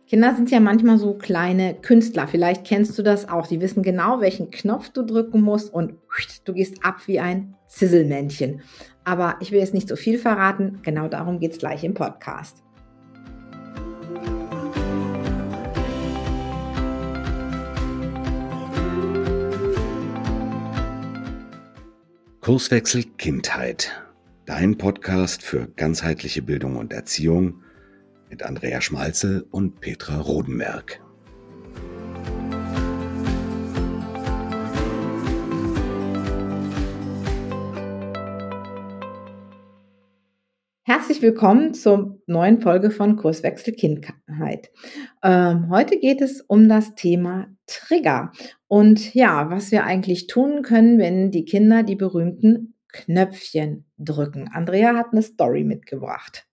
Kinder sind ja manchmal so kleine Künstler. Vielleicht kennst du das auch. Die wissen genau, welchen Knopf du drücken musst und du gehst ab wie ein Zisselmännchen. Aber ich will jetzt nicht so viel verraten. Genau darum geht es gleich im Podcast. Kurswechsel Kindheit. Dein Podcast für ganzheitliche Bildung und Erziehung mit Andrea Schmalzel und Petra Rodenberg. Herzlich willkommen zur neuen Folge von Kurswechsel Kindheit. Heute geht es um das Thema Trigger und ja, was wir eigentlich tun können, wenn die Kinder die berühmten Knöpfchen drücken. Andrea hat eine Story mitgebracht.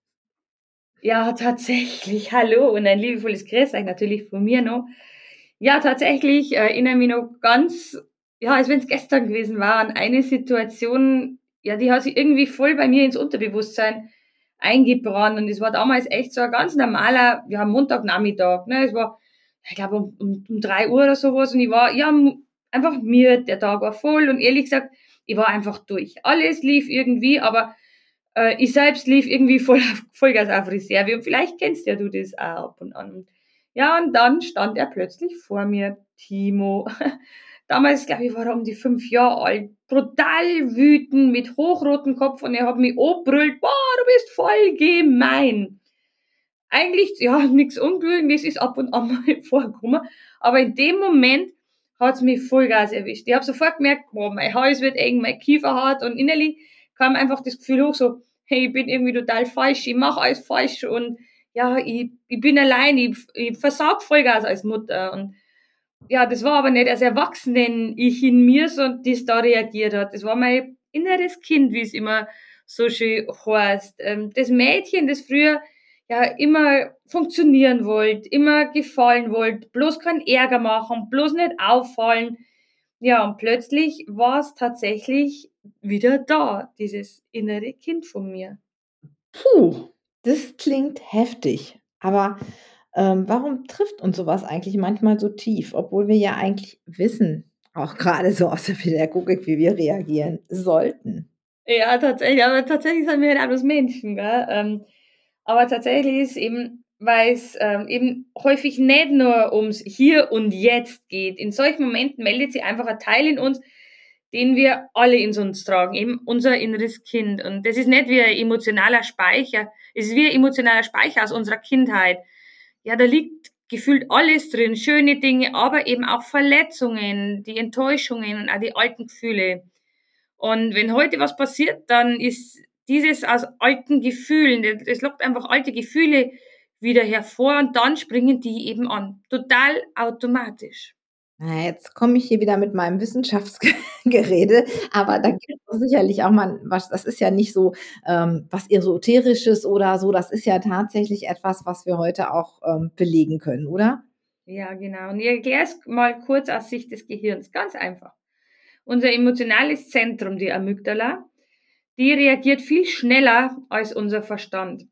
Ja, tatsächlich. Hallo und ein liebevolles Grüß euch natürlich von mir noch. Ja, tatsächlich erinnere mich noch ganz, als wenn es gestern gewesen war, an eine Situation, ja, die hat sich irgendwie voll bei mir ins Unterbewusstsein eingebrannt und es war damals echt so ein ganz normaler, Montagnachmittag, ne, es war, ich glaube um 3 Uhr oder sowas und ich war, einfach müde, der Tag war voll und ehrlich gesagt, ich war einfach durch. Alles lief irgendwie, aber ich selbst lief irgendwie Vollgas auf Reserve und vielleicht kennst ja du das auch ab und an. Ja, und dann stand er plötzlich vor mir, Timo. Damals, glaube ich, war er um die 5 Jahre alt, brutal wütend, mit hochrotem Kopf und er hat mich angebrüllt, boah, du bist voll gemein. Eigentlich, nichts Ungewöhnliches ist ab und an mal vorgekommen, aber in dem Moment hat's mich Vollgas erwischt. Ich habe sofort gemerkt, boah, mein Hals wird eng, mein Kiefer hart und innerlich kam einfach das Gefühl hoch so, hey, ich bin irgendwie total falsch, ich mache alles falsch und ja, ich bin allein, ich versag Vollgas als Mutter und ja, das war aber nicht als Erwachsenen ich in mir, so das da reagiert hat. Das war mein inneres Kind, wie es immer so schön heißt. Das Mädchen, das früher ja immer funktionieren wollte, immer gefallen wollte, bloß keinen Ärger machen, bloß nicht auffallen. Ja, und plötzlich war es tatsächlich wieder da, dieses innere Kind von mir. Puh, das klingt heftig. Aber warum trifft uns sowas eigentlich manchmal so tief, obwohl wir ja eigentlich wissen, auch gerade so aus der Pädagogik, wie wir reagieren sollten? Ja, tatsächlich, aber tatsächlich sind wir halt auch bloß Menschen, gell? Aber tatsächlich ist eben, weil es eben häufig nicht nur ums Hier und Jetzt geht. In solchen Momenten meldet sich einfach ein Teil in uns, den wir alle in uns tragen, eben unser inneres Kind. Und das ist nicht wie ein emotionaler Speicher, es ist wie ein emotionaler Speicher aus unserer Kindheit. Ja, da liegt gefühlt alles drin, schöne Dinge, aber eben auch Verletzungen, die Enttäuschungen und auch die alten Gefühle. Und wenn heute was passiert, dann ist dieses aus alten Gefühlen, das lockt einfach alte Gefühle wieder hervor und dann springen die eben an. Total automatisch. Na, jetzt komme ich hier wieder mit meinem Wissenschaftsgerede, aber da gibt es sicherlich auch mal was, das ist ja nicht so was Esoterisches oder so, das ist ja tatsächlich etwas, was wir heute auch belegen können, oder? Ja, genau. Und ich erkläre es mal kurz aus Sicht des Gehirns. Ganz einfach. Unser emotionales Zentrum, die Amygdala, die reagiert viel schneller als unser Verstand.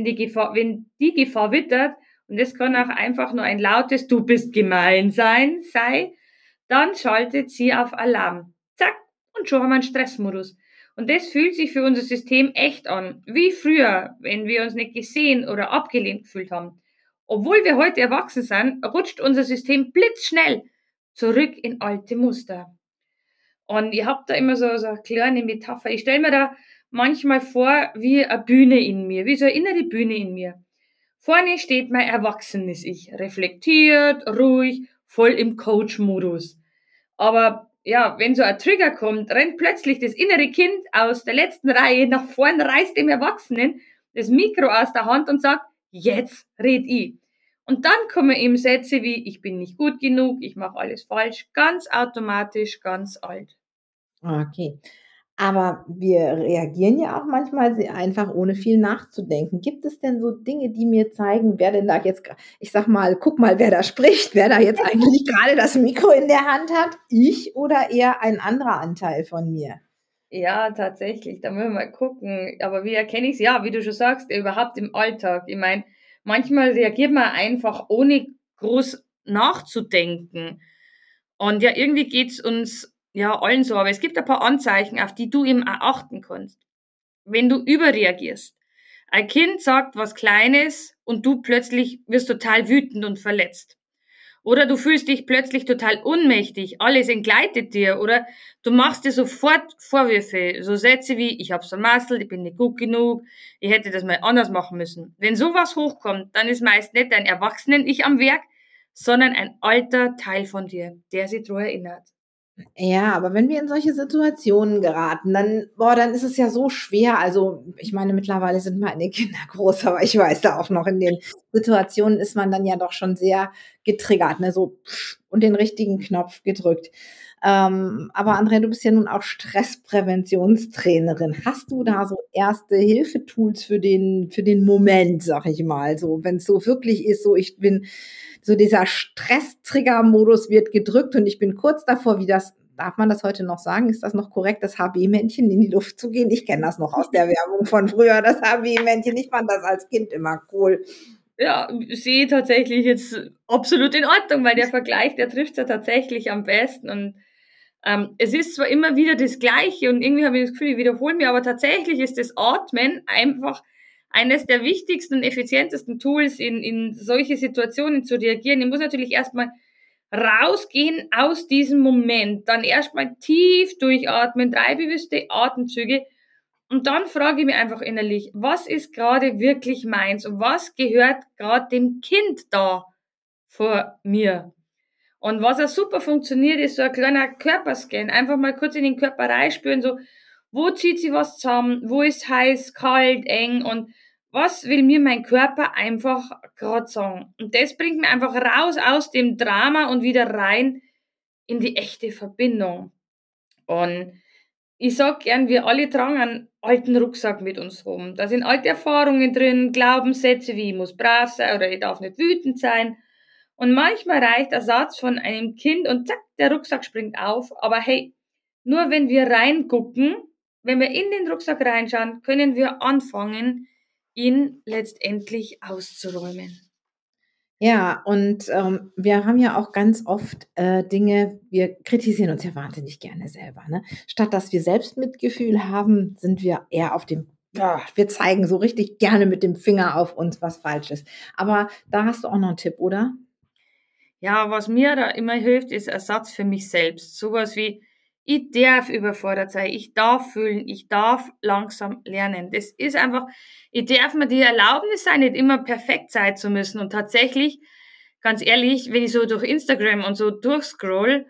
Wenn die Gefahr wittert, und das kann auch einfach nur ein lautes Du bist gemein sei, dann schaltet sie auf Alarm. Zack, und schon haben wir einen Stressmodus. Und das fühlt sich für unser System echt an, wie früher, wenn wir uns nicht gesehen oder abgelehnt gefühlt haben. Obwohl wir heute erwachsen sind, rutscht unser System blitzschnell zurück in alte Muster. Und ich habe da immer so eine kleine Metapher. Ich stelle mir da manchmal vor, wie eine Bühne in mir, wie so eine innere Bühne in mir. Vorne steht mein erwachsenes Ich, reflektiert, ruhig, voll im Coach-Modus. Aber ja, wenn so ein Trigger kommt, rennt plötzlich das innere Kind aus der letzten Reihe nach vorn, reißt dem Erwachsenen das Mikro aus der Hand und sagt, jetzt red ich. Und dann kommen eben Sätze wie, ich bin nicht gut genug, ich mache alles falsch, ganz automatisch, ganz alt. Okay. Aber wir reagieren ja auch manchmal sehr einfach, ohne viel nachzudenken. Gibt es denn so Dinge, die mir zeigen, wer denn da jetzt, ich sag mal, guck mal, wer da spricht, wer da jetzt eigentlich gerade das Mikro in der Hand hat? Ich oder eher ein anderer Anteil von mir? Ja, tatsächlich, da müssen wir mal gucken. Aber wie erkenne ich es? Ja, wie du schon sagst, überhaupt im Alltag. Ich meine, manchmal reagiert man einfach ohne groß nachzudenken. Und ja, irgendwie geht's uns ja allen so, aber es gibt ein paar Anzeichen, auf die du eben auch achten kannst. Wenn du überreagierst. Ein Kind sagt was Kleines und du plötzlich wirst total wütend und verletzt. Oder du fühlst dich plötzlich total ohnmächtig, alles entgleitet dir, oder du machst dir sofort Vorwürfe, so Sätze wie, ich hab's vermasselt, ich bin nicht gut genug, ich hätte das mal anders machen müssen. Wenn sowas hochkommt, dann ist meist nicht dein Erwachsenen-Ich am Werk, sondern ein alter Teil von dir, der sich daran erinnert. Ja, aber wenn wir in solche Situationen geraten, dann ist es ja so schwer. Also, ich meine, mittlerweile sind meine Kinder groß, aber ich weiß da auch noch, in den Situationen ist man dann ja doch schon sehr getriggert, ne, so und den richtigen Knopf gedrückt. Aber Andrea, du bist ja nun auch Stresspräventionstrainerin. Hast du da so erste Hilfetools für den Moment, sag ich mal, so, wenn es so wirklich ist, so ich bin so dieser Stress-Trigger-Modus wird gedrückt und ich bin kurz davor, darf man das heute noch sagen? Ist das noch korrekt, das HB-Männchen in die Luft zu gehen? Ich kenne das noch aus der Werbung von früher, das HB-Männchen. Ich fand das als Kind immer cool. Ja, sehe tatsächlich jetzt absolut in Ordnung, weil der Vergleich, der trifft ja tatsächlich am besten. Und es ist zwar immer wieder das Gleiche und irgendwie habe ich das Gefühl, ich wiederhole mich, aber tatsächlich ist das Atmen einfach eines der wichtigsten und effizientesten Tools, in solche Situationen zu reagieren. Ich muss natürlich erstmal rausgehen aus diesem Moment, dann erstmal tief durchatmen, 3 bewusste Atemzüge und dann frage ich mich einfach innerlich, was ist gerade wirklich meins und was gehört gerade dem Kind da vor mir? Und was auch super funktioniert, ist so ein kleiner Körperscan. Einfach mal kurz in den Körper reinspüren, so, wo zieht sich was zusammen, wo ist heiß, kalt, eng und was will mir mein Körper einfach gerade sagen. Und das bringt mich einfach raus aus dem Drama und wieder rein in die echte Verbindung. Und ich sag gern, wir alle tragen einen alten Rucksack mit uns rum. Da sind alte Erfahrungen drin, Glaubenssätze wie ich muss brav sein oder ich darf nicht wütend sein. Und manchmal reicht der Satz von einem Kind und zack, der Rucksack springt auf. Aber hey, nur wenn wir reingucken, wenn wir in den Rucksack reinschauen, können wir anfangen, ihn letztendlich auszuräumen. Ja, und wir haben ja auch ganz oft Dinge, wir kritisieren uns ja wahnsinnig gerne selber. Ne? Statt dass wir Selbstmitgefühl haben, sind wir eher auf dem, wir zeigen so richtig gerne mit dem Finger auf uns, was falsch ist. Aber da hast du auch noch einen Tipp, oder? Ja, was mir da immer hilft, ist Ersatz für mich selbst. Sowas wie, ich darf überfordert sein, ich darf fühlen, ich darf langsam lernen. Das ist einfach, ich darf mir die Erlaubnis sein, nicht immer perfekt sein zu müssen. Und tatsächlich, ganz ehrlich, wenn ich so durch Instagram und so durchscroll,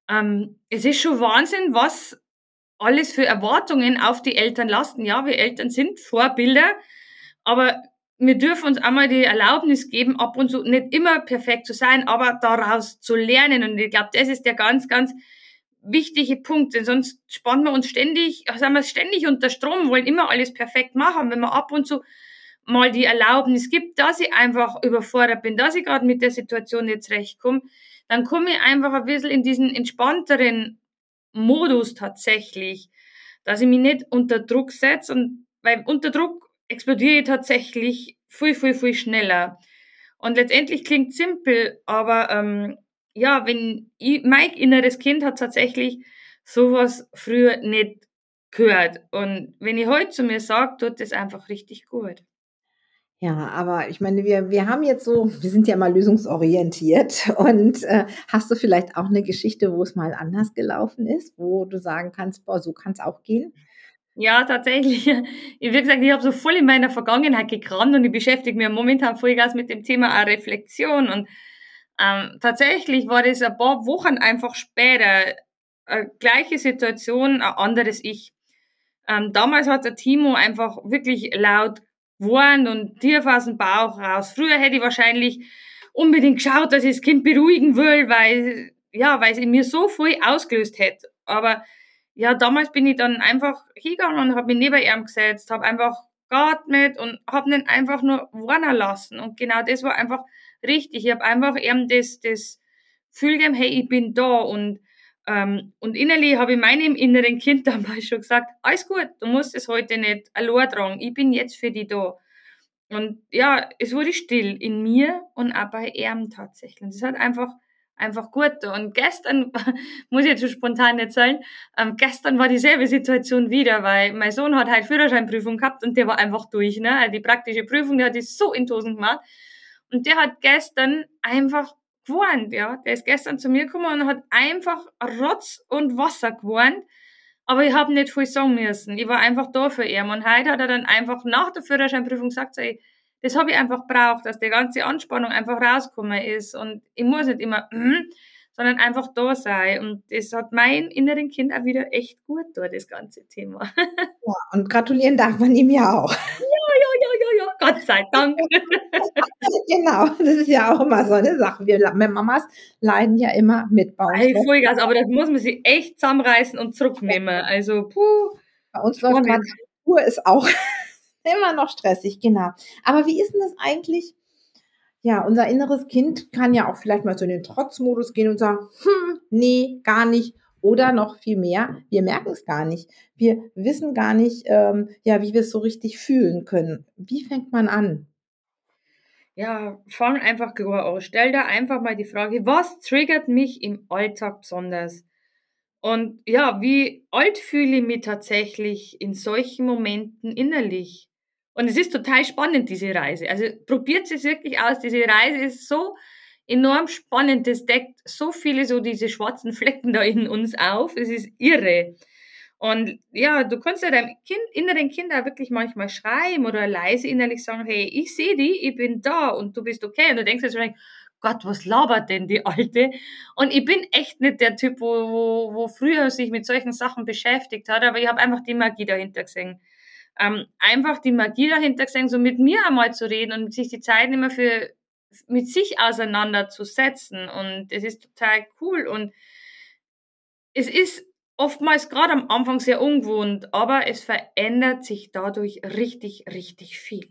es ist schon Wahnsinn, was alles für Erwartungen auf die Eltern lasten. Ja, wir Eltern sind Vorbilder, aber wir dürfen uns einmal die Erlaubnis geben, ab und zu nicht immer perfekt zu sein, aber daraus zu lernen. Und ich glaube, das ist der ganz, ganz wichtige Punkt, denn sonst spannen wir uns ständig, sind wir ständig unter Strom, wollen immer alles perfekt machen. Wenn man ab und zu mal die Erlaubnis gibt, dass ich einfach überfordert bin, dass ich gerade mit der Situation nicht zurechtkomme, dann komme ich einfach ein bisschen in diesen entspannteren Modus tatsächlich, dass ich mich nicht unter Druck setze und weil unter Druck explodiere ich tatsächlich viel, viel, viel schneller. Und letztendlich klingt simpel, aber ja, mein inneres Kind hat tatsächlich sowas früher nicht gehört. Und wenn ich heute zu mir sage, tut das einfach richtig gut. Ja, aber ich meine, wir haben jetzt so, wir sind ja mal lösungsorientiert und hast du vielleicht auch eine Geschichte, wo es mal anders gelaufen ist, wo du sagen kannst, boah, so kann es auch gehen? Ja, tatsächlich. Wie gesagt, ich habe so voll in meiner Vergangenheit gekramt und ich beschäftige mich momentan vollgas mit dem Thema auch Reflexion. Und tatsächlich war das ein paar Wochen einfach später gleiche Situation, ein anderes Ich. Damals hat der Timo einfach wirklich laut gewarnt und tief aus dem Bauch raus. Früher hätte ich wahrscheinlich unbedingt geschaut, dass ich das Kind beruhigen will, weil es in mir so viel ausgelöst hätte. Aber ja, damals bin ich dann einfach hingegangen und habe mich neben ihm gesetzt, habe einfach geatmet und habe ihn einfach nur warnen lassen. Und genau das war einfach richtig. Ich habe einfach ihm das Gefühl gegeben, hey, ich bin da. Und innerlich habe ich meinem inneren Kind damals schon gesagt, alles gut, du musst es heute nicht allein tragen, ich bin jetzt für dich da. Und ja, es wurde still in mir und auch bei ihm tatsächlich. Und das hat einfach gut. Und gestern, muss ich jetzt so spontan erzählen, gestern war dieselbe Situation wieder, weil mein Sohn hat halt Führerscheinprüfung gehabt und der war einfach durch, ne? Also die praktische Prüfung, die hat es so in Dosen gemacht. Und der hat gestern einfach gewarnt, ja. Der ist gestern zu mir gekommen und hat einfach Rotz und Wasser gewarnt. Aber ich habe nicht viel sagen müssen. Ich war einfach da für ihn. Und heute hat er dann einfach nach der Führerscheinprüfung gesagt, das habe ich einfach braucht, dass die ganze Anspannung einfach rausgekommen ist. Und ich muss nicht immer, sondern einfach da sein. Und das hat mein inneren Kind auch wieder echt gut da, das ganze Thema. Ja, und gratulieren darf man ihm ja auch. Ja, Gott sei Dank. Genau, das ist ja auch immer so eine Sache. Wir Mamas leiden ja immer mit bei uns. Hey, Vollgas, aber das muss man sich echt zusammenreißen und zurücknehmen. Also, Bei uns läuft gerade Uhr ist auch immer noch stressig, genau. Aber wie ist denn das eigentlich? Ja, unser inneres Kind kann ja auch vielleicht mal so in den Trotzmodus gehen und sagen, nee, gar nicht. Oder noch viel mehr, wir merken es gar nicht. Wir wissen gar nicht, wie wir es so richtig fühlen können. Wie fängt man an? Ja, fang einfach klar an. Stell dir einfach mal die Frage, was triggert mich im Alltag besonders? Und ja, wie alt fühle ich mich tatsächlich in solchen Momenten innerlich? Und es ist total spannend, diese Reise. Also probiert es wirklich aus. Diese Reise ist so enorm spannend. Es deckt so viele so diese schwarzen Flecken da in uns auf. Es ist irre. Und ja, du kannst ja deinem inneren Kind auch wirklich manchmal schreiben oder leise innerlich sagen, hey, ich sehe dich, ich bin da und du bist okay. Und du denkst jetzt wahrscheinlich, Gott, was labert denn die Alte? Und ich bin echt nicht der Typ, wo früher sich mit solchen Sachen beschäftigt hat, aber ich habe einfach die Magie dahinter gesehen. Einfach die Magie dahinter gesehen, so mit mir einmal zu reden und sich die Zeit immer mit sich auseinanderzusetzen. Und es ist total cool. Und es ist oftmals gerade am Anfang sehr ungewohnt, aber es verändert sich dadurch richtig, richtig viel.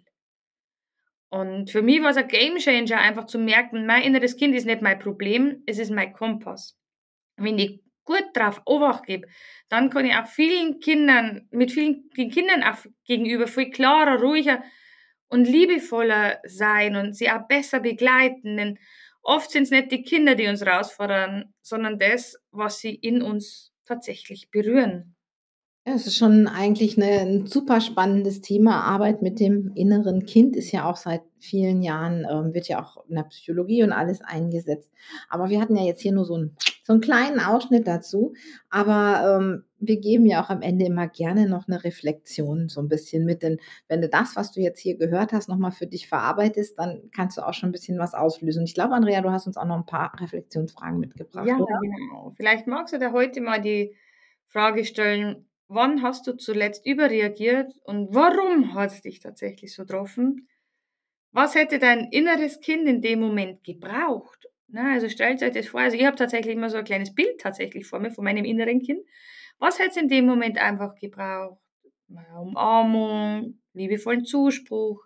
Und für mich war es ein Gamechanger, einfach zu merken, mein inneres Kind ist nicht mein Problem, es ist mein Kompass. Wenn ich gut drauf Obacht gebe, dann kann ich auch mit vielen Kindern auch gegenüber viel klarer, ruhiger und liebevoller sein und sie auch besser begleiten. Denn oft sind es nicht die Kinder, die uns herausfordern, sondern das, was sie in uns tatsächlich berühren. Ja, es ist schon eigentlich 'n super spannendes Thema. Arbeit mit dem inneren Kind ist ja auch seit vielen Jahren wird ja auch in der Psychologie und alles eingesetzt. Aber wir hatten ja jetzt hier nur so 'n kleinen Ausschnitt dazu. Aber, wir geben ja auch am Ende immer gerne noch eine Reflexion so ein bisschen mit. Denn wenn du das, was du jetzt hier gehört hast, noch mal für dich verarbeitest, dann kannst du auch schon ein bisschen was auslösen. Ich glaube, Andrea, du hast uns auch noch ein paar Reflexionsfragen mitgebracht, Ja, oder? genau. Vielleicht magst du da heute mal die Frage stellen, wann hast du zuletzt überreagiert und warum hat es dich tatsächlich so getroffen? Was hätte dein inneres Kind in dem Moment gebraucht? Na, also stellt euch das vor, also ich habe tatsächlich immer so ein kleines Bild tatsächlich vor mir von meinem inneren Kind. Was hätte es in dem Moment einfach gebraucht? Eine Umarmung, liebevollen Zuspruch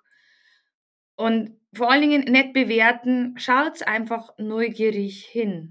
und vor allen Dingen nicht bewerten, schaut einfach neugierig hin.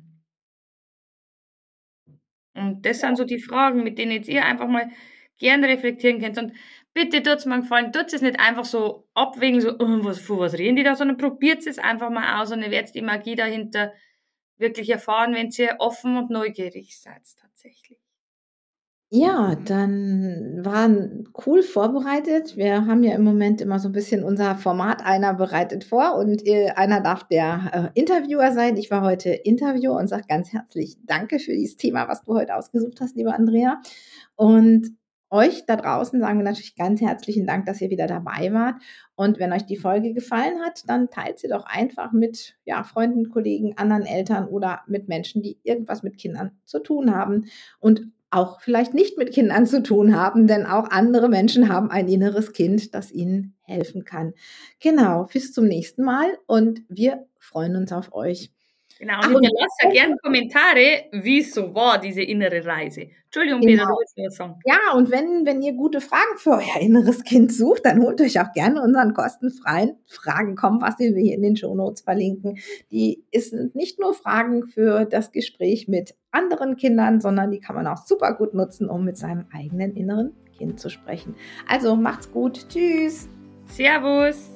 Und das sind so die Fragen, mit denen jetzt ihr einfach mal gern reflektieren könnt. Und bitte tut's mir einen Gefallen, tut's es nicht einfach so abwägen, so, von was reden die da, sondern probiert es einfach mal aus und ihr werdet die Magie dahinter wirklich erfahren, wenn ihr offen und neugierig seid, tatsächlich. Ja, dann waren cool vorbereitet. Wir haben ja im Moment immer so ein bisschen unser Format, einer bereitet vor und, einer darf der, Interviewer sein. Ich war heute Interviewer und sage ganz herzlich danke für dieses Thema, was du heute ausgesucht hast, liebe Andrea. Und euch da draußen sagen wir natürlich ganz herzlichen Dank, dass ihr wieder dabei wart. Und wenn euch die Folge gefallen hat, dann teilt sie doch einfach mit, ja, Freunden, Kollegen, anderen Eltern oder mit Menschen, die irgendwas mit Kindern zu tun haben. Und auch vielleicht nicht mit Kindern zu tun haben, denn auch andere Menschen haben ein inneres Kind, das ihnen helfen kann. Genau, bis zum nächsten Mal und wir freuen uns auf euch. Genau, und Ach, und hinterlasst ja gern Kommentare, wie es so war, diese innere Reise. Entschuldigung, Peter, du genau. wolltest was sagen. Ja, und wenn ihr gute Fragen für euer inneres Kind sucht, dann holt euch auch gerne unseren kostenfreien Fragenkompass, den wir hier in den Shownotes verlinken. Die sind nicht nur Fragen für das Gespräch mit anderen Kindern, sondern die kann man auch super gut nutzen, um mit seinem eigenen inneren Kind zu sprechen. Also macht's gut. Tschüss. Servus.